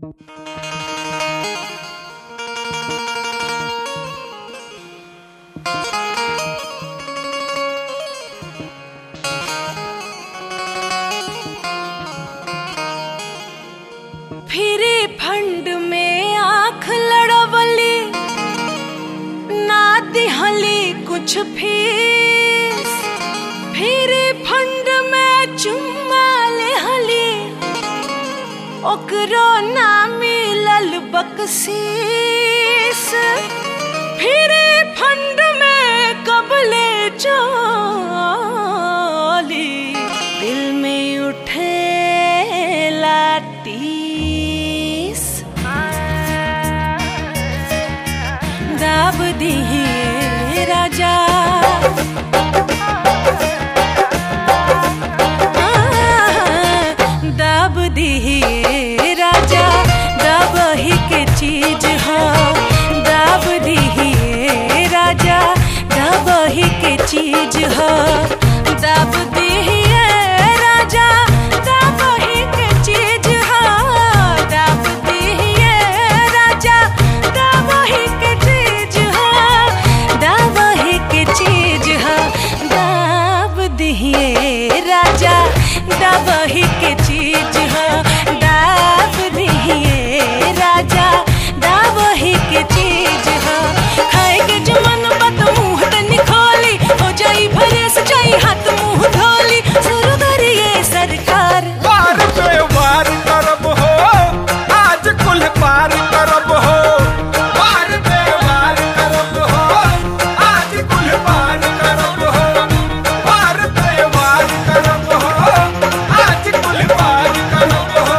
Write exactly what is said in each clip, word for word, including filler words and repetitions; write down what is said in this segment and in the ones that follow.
फिरे फंड में आंख लड़वली ना दिहली कुछ फीस, फिरे फंड में चुम्मा लेहली ओकरो ना मिलल बकसीस, फिरे फंड में कबले चली दिल में उठे लातीस, दाब दिए राजा दाब दिए राजा, दाब ही के चीज हो, दाब दिए राजा, दाब ही के चीज हो, दाब दिए राजा, दाब ही के चीज हो, दाब दिए राजा, दाब ही के चीज हो, दाब ही के चीज हो, दाब दिए राजा, दाब ही के चीज हो, दाब दिए राजा, दाब ही के चीज हो, खाए के जो मन बत मुंह तनी खोली, हो जाई भरे सचाई हाथ मुंह धोली, शुरू करिए सरकार वार पे वार करब हो, आज कुल पार करब हो, वार पे वार करब हो, आज कुल पार करब हो, वार पे वार करब हो, आज कुल पार करब हो।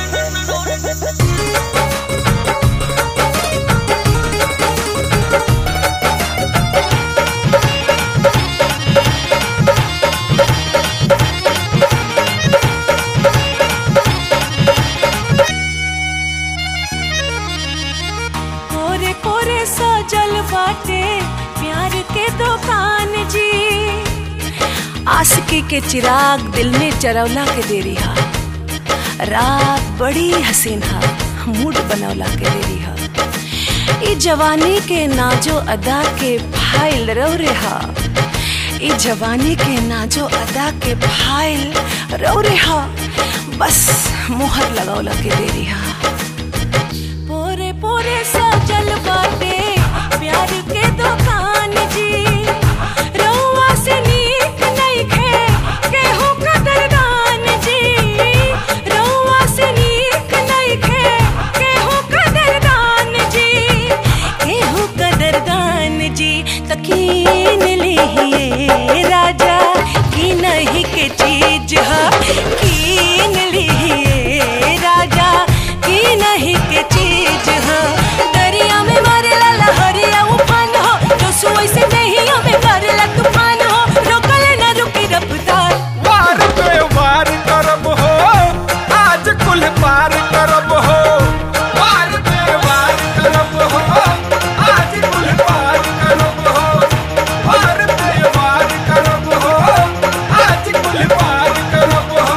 कोरे कोरे सजल बाटे प्यार के दुकान जी, आशिकी के चिराग दिल में चरौला के देरी हा, रात बड़ी हसीन हा, मूड बनौला के देरी हा, ई जवानी के नाजो अदा के फाइल रो रे हा, ई जवानी के नाजो अदा के फाइल रो रे हा, बस मुहर लगौला के देरी हा। पोरे पोरे सजल बाटे प्यार के दुकान जी, रउआ से नीक नइखे केहू कदरदान जी, रउआ से नीक नइखे केहू कदरदान जी, केहू कदरदान जी, त कीन लिहिए राजा, की नहीं के चीज ह, कीन लिहिए राजा, की नहीं के चीज हो, दरिया में मारेला लहरिया उफान हो, जो सुई से नहीं हमें करेला तूफान हो, रोकले ना रुकी रफ्तार, वार पे वार करब हो, आज कुल पार करब हो, वार पे वार करब हो, आज कुल पार करब हो, वार पे वार करब हो, आज कुल पार करब हो।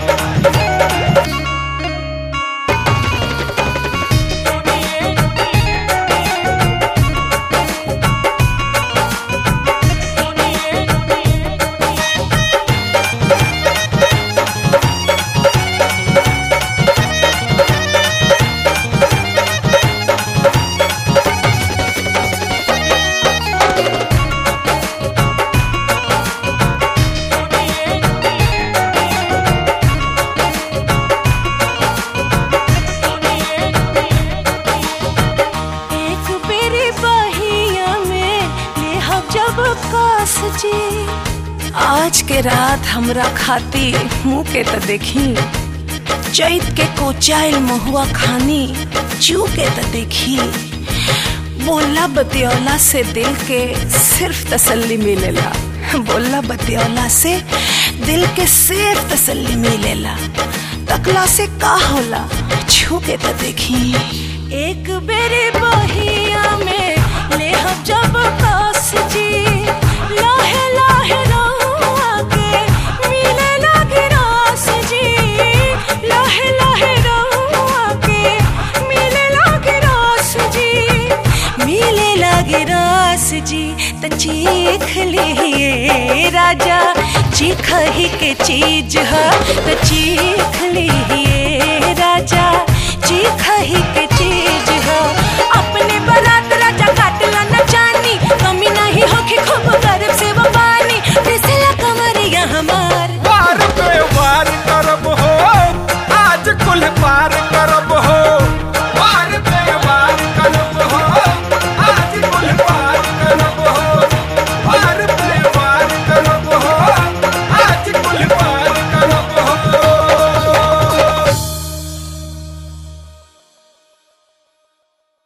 एक बेरी बहिया में लेहब जब कास जी, आज के रात हमरा खाती मुँह के त देखी, चैत के कोचाइल महुआ खानी चू के त देखी, बोला बतियौला से दिल के सिर्फ तसल्ली मिलेला, बोला बतियौला से दिल के सिर्फ तसल्ली मिलेला, तकला से का होला छू के त देखी, एक बेरी बहिया में लेहब जब कास जी, लाहे लाहे रहुआ के मिले लागे रास जी, लाहे लाहे रहुआ के जी त चीख लिए राजा, चीख ही के चीज है त चीख लिए राजा, चीख ही के